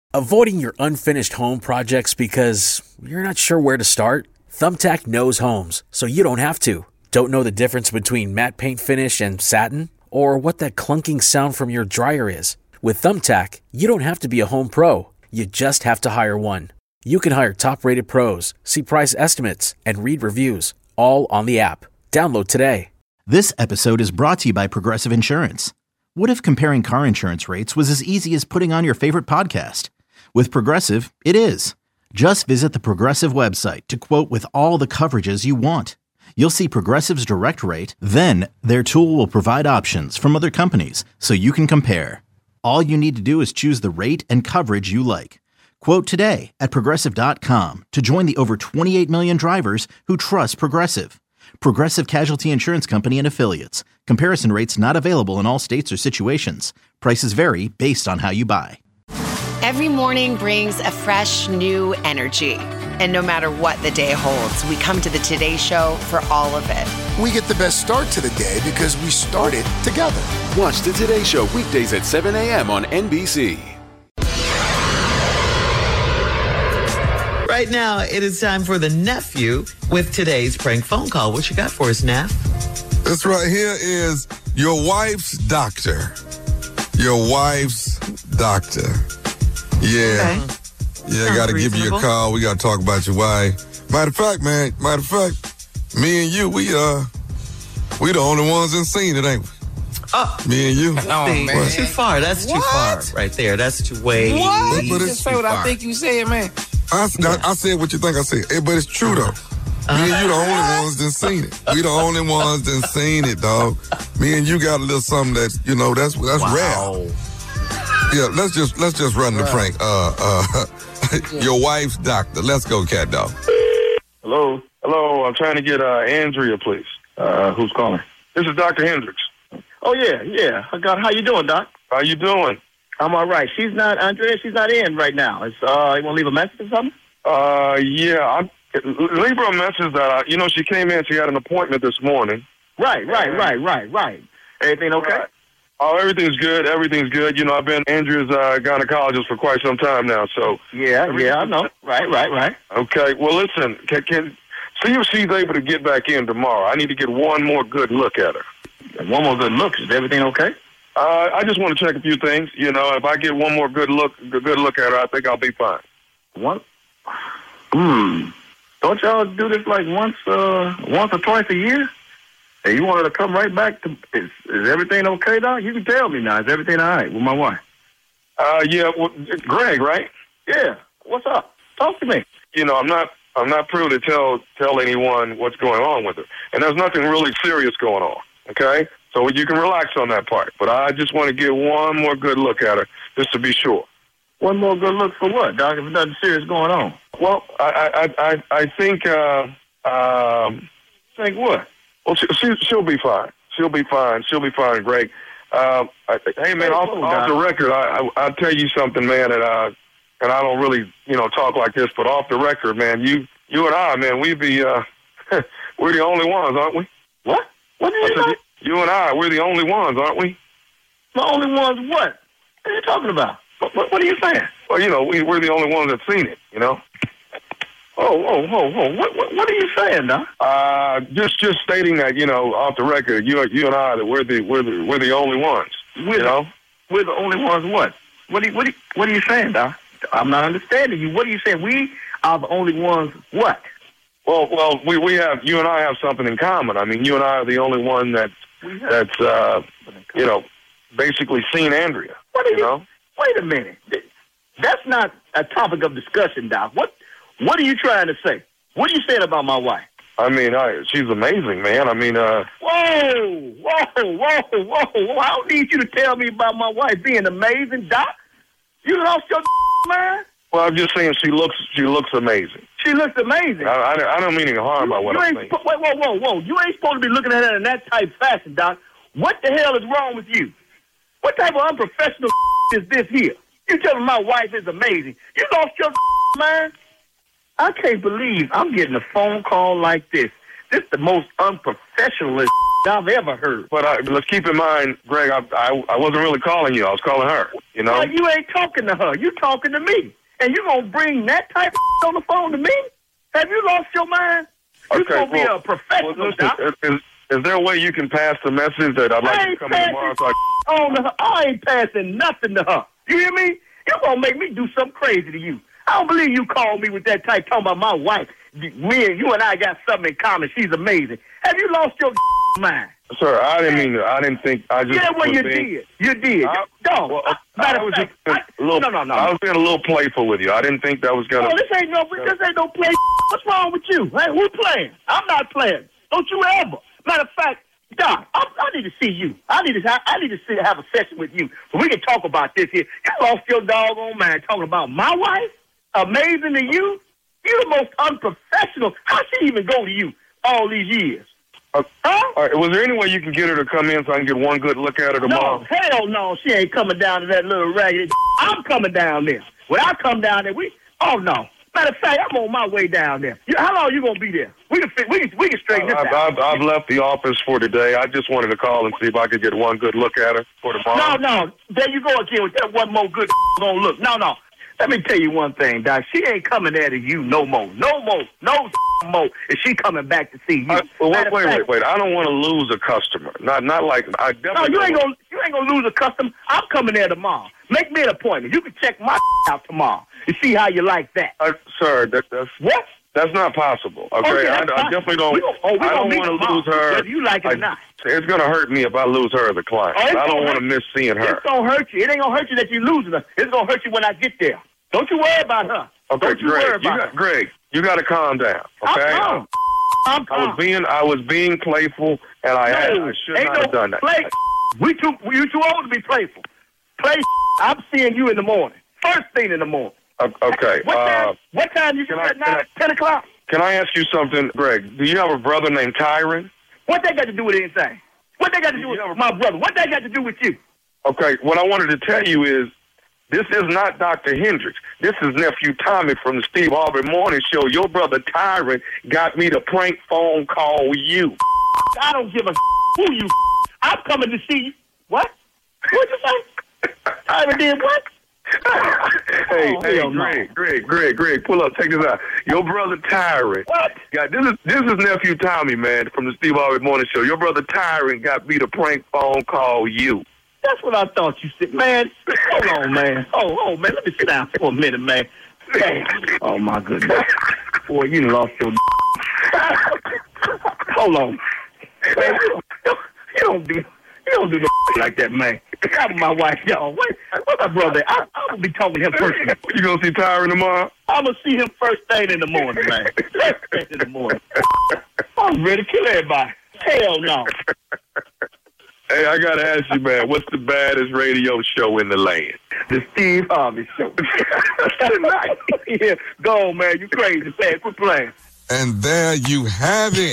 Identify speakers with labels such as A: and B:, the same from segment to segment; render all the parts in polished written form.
A: Avoiding your unfinished home projects because you're not sure where to start? Thumbtack knows homes, so you don't have to. Don't know the difference between matte paint finish and satin? Or what that clunking sound from your dryer is? With Thumbtack, you don't have to be a home pro. You just have to hire one. You can hire top-rated pros, see price estimates, and read reviews, all on the app. Download today.
B: This episode is brought to you by Progressive Insurance. What if comparing car insurance rates was as easy as putting on your favorite podcast? With Progressive, it is. Just visit the Progressive website to quote with all the coverages you want. You'll see Progressive's direct rate, then their tool will provide options from other companies so you can compare. All you need to do is choose the rate and coverage you like. Quote today at Progressive.com to join the over 28 million drivers who trust Progressive. Progressive Casualty Insurance Company and Affiliates. Comparison rates not available in all states or situations. Prices vary based on how you buy.
C: Every morning brings a fresh, new energy. And no matter what the day holds, we come to the Today Show for all of it.
D: We get the best start to the day because we started together.
E: Watch the Today Show weekdays at 7 a.m. on NBC.
F: Right now, it is time for the nephew with today's prank phone call. What you got for us, Neff?
G: This right here is your wife's doctor. Your wife's doctor. Yeah.
F: Okay.
G: Yeah, I got to give you a call. We got to talk about your wife. Matter of fact, me and you, we the only ones that seen it, ain't we?
F: Oh,
G: me and you.
F: Oh, man. Too far. That's too far right there. That's too way.
H: What? You
G: But
H: just say what I think you said, man.
G: I said what you think I said. But it's true, though. Me and you the only ones that seen it. We the only ones that seen it, dog. Me and you got a little something that's, that's rare. Yeah, let's just run the prank. Your wife's doctor. Let's go, cat dog.
I: Hello, I'm trying to get Andrea, please. Who's calling? This is Dr. Hendricks.
J: Oh, yeah. How you doing, Doc?
I: How you doing?
J: I'm all right. Andrea, she's not in right now. You want to leave a message or something?
I: Yeah. Leave her a message that, she came in, she had an appointment this morning.
J: Right. Everything okay?
I: Right. Oh, everything's good. I've been Andrea's gynecologist for quite some time now, so.
J: Yeah, I know. Right.
I: Okay, well, listen, can see if she's able to get back in tomorrow. I need to get one more good look at her.
J: One more good look? Is everything okay?
I: I just want to check a few things. If I get one more good look at her, I think I'll be fine.
J: What? Don't y'all do this like once or twice a year? Hey, you wanted to come right back to, is everything okay, Doc? You can tell me now. Is everything all right with my wife?
I: Yeah, well, Greg, right?
J: Yeah. What's up? Talk to me.
I: I'm not privy to tell anyone what's going on with her. And there's nothing really serious going on, okay? So you can relax on that part. But I just want to get one more good look at her, just to be sure.
J: One more good look for what, Doc, if there's nothing serious going on?
I: Well, I think,
J: think what?
I: Well, she'll be fine. She'll be fine, Greg. Hey, man, off the record, I'll tell you something, man, and I don't really, talk like this, but off the record, man, you and I, man, we're the only ones, aren't we?
J: What? What did you say?
I: You and I, we're the only ones, aren't we?
J: The only ones what? What are you talking about? What are you saying?
I: Well, we're the only ones that seen it,
J: Oh, what are you saying, Doc?
I: Just stating that, off the record, you and I, that we're the only ones. We're
J: the only ones. What? What are you saying, Doc? I'm not understanding you. What are you saying? We are the only ones. What?
I: Well, we have, you and I have something in common. I mean, you and I are the only one that's basically seen Andrea.
J: Wait a minute. That's not a topic of discussion, Doc. What are you trying to say? What are you saying about my wife?
I: I mean, she's amazing, man. I mean,
J: Whoa. I don't need you to tell me about my wife being amazing, Doc. You lost your mind?
I: Well, I'm just saying she looks amazing.
J: She looks amazing.
I: I don't mean any harm by what I'm saying.
J: Whoa. You ain't supposed to be looking at her in that type fashion, Doc. What the hell is wrong with you? What type of unprofessional is this here? You telling my wife is amazing. You lost your mind? I can't believe I'm getting a phone call like this. This is the most unprofessional I've ever heard.
I: But let's keep in mind, Greg, I wasn't really calling you. I was calling her, you know?
J: Well, you ain't talking to her. You talking to me. And you going to bring that type of on the phone to me? Have you lost your mind? You going to be a professional, Doc.
I: Is there a way you can pass the message that I'd like to come in tomorrow?
J: I ain't passing nothing to her. You hear me? You're going to make me do something crazy to you. I don't believe you called me with that type talking about my wife. You and I got something in common. She's amazing. Have you lost your mind?
I: Sir, I didn't mean to. I didn't think. I just.
J: Yeah, well, you did. You did.
I: I was being a little playful with you. I didn't think that was gonna.
J: Oh, this ain't no play. What's wrong with you? Hey, who's playing? I'm not playing. Don't you ever. Matter of fact, Doc, I need to see you. I need to have a session with you so we can talk about this here. You lost your doggone mind talking about my wife. Amazing to you. You're the most unprofessional. How she even go to you all these years?
I: All right. Was there any way you can get her to come in so I can get one good look at her tomorrow?
J: No, hell no. She ain't coming down to that little raggedy. I'm coming down there. When I come down there, oh no. Matter of fact, I'm on my way down there. How long are you gonna be there? We can straighten this out.
I: I've left the office for today. I just wanted to call and see if I could get one good look at her for tomorrow.
J: No. There you go again with that one more good gonna look. No. Let me tell you one thing, Doc. She ain't coming there to you no more. No more. Is she coming back to see you?
I: Wait. I don't want to lose a customer. Not like I definitely.
J: No, you ain't gonna lose a customer. I'm coming there tomorrow. Make me an appointment. You can check my out tomorrow and see how you like that.
I: Sir, that's
J: what?
I: That's not possible. Okay, I definitely don't. I don't want to lose her.
J: Whether you like it or not.
I: It's gonna hurt me if I lose her as a client. I don't want to miss seeing her.
J: It's gonna hurt you. It ain't gonna hurt you that you losing her. It's gonna hurt you when I get there. Don't you worry about her.
I: Okay, Greg, you got to calm down. Okay,
J: I'm calm.
I: I was being playful, and I should not have done that.
J: You too old to be playful. I'm seeing you in the morning. First thing in the morning.
I: Okay.
J: What time you get at night? 10 o'clock?
I: Can I ask you something, Greg? Do you have a brother named Tyron?
J: What that got to do with anything? What that got to do with my brother? What that got to do with you?
I: Okay, what I wanted to tell you is, this is not Dr. Hendricks. This is Nephew Tommy from the Steve Harvey Morning Show. Your brother Tyron got me to prank phone call you.
J: I don't give a who you. I'm coming to see you. What? What'd you say? Tyron did what?
I: Hey, Greg, pull up. Check this out. Your brother Tyron.
J: What?
I: This is Nephew Tommy, man, from the Steve Harvey Morning Show. Your brother Tyron got me to prank phone call you.
J: That's what I thought you said. Man, hold on, man. Oh, man, let me sit down for a minute, man. Hey. Oh, my goodness. Boy, you lost your Hold on. Man, you don't do no like that, man. I'm my wife, y'all. What my brother? I'm going to be talking to him first.
I: You going to see Tyron tomorrow?
J: I'm going to see him first thing in the morning, man. First thing in the morning. I'm ready to kill everybody. Hell no.
I: Hey, I got to ask you, man, what's the baddest radio show in the land?
J: The Steve Harvey Show. Yeah, go on, man. You crazy, man. Quit playing.
G: And there you have it.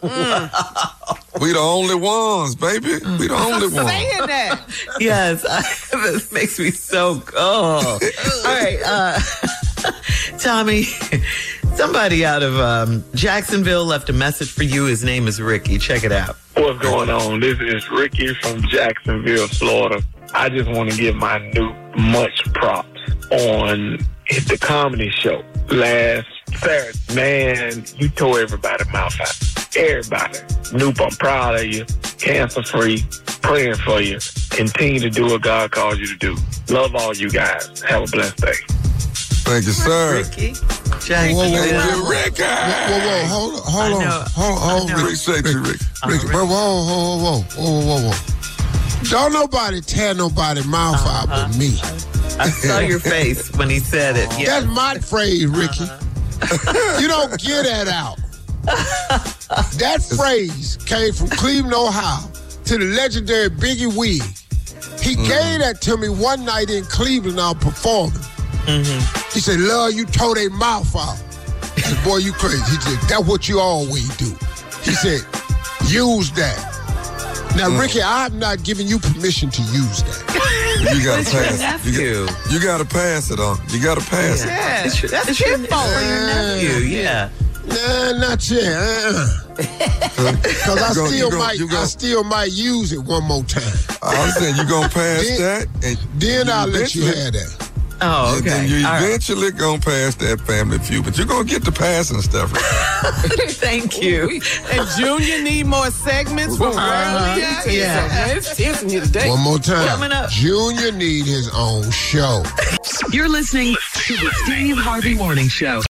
G: We the only ones, baby. We the only ones.
F: Saying that. Yes, this makes me so cool. All right, Tommy, somebody out of Jacksonville left a message for you. His name is Ricky. Check it out.
K: What's going on? This is Ricky from Jacksonville, Florida. I just want to give my new much props on the comedy show last Saturday. Man, you tore everybody's mouth out. Everybody. Noop, I'm proud of you. Cancer-free. Praying for you. Continue to do what God calls you to do. Love all you guys. Have a blessed day.
G: Thank you, sir.
F: Ricky.
G: Whoa, Ricky. Hold on.
D: Appreciate you, Ricky. Whoa. Don't nobody tear nobody's mouth out but me.
F: I saw your face when he said it.
D: Yeah. That's my phrase, Ricky. You don't get that out. That phrase came from Cleveland, Ohio, to the legendary Biggie Wig. He gave that to me one night in Cleveland. I was performing. He said, "Love, you tore their mouth out." I said, "Boy, you crazy." He said, "That's what you always do." He said, "Use that." Now, Ricky, I'm not giving you permission to use that.
G: You gotta pass it. You gotta pass it on. You gotta pass it.
F: Yeah, that's your fault. Your nephew, yeah.
D: Nah, not yet. Because I still might use it one more time.
G: I'm saying you gonna pass that, and
D: then I'll let you have that.
F: Oh, okay.
G: And then you eventually gonna pass that Family Feud, but you're gonna get to passing stuff.
F: Thank you.
H: And Junior need more segments from earlier.
F: Yeah.
H: It's here today.
D: One more time.
F: Coming up.
D: Junior need his own show.
L: You're listening to the Steve Harvey Morning Show.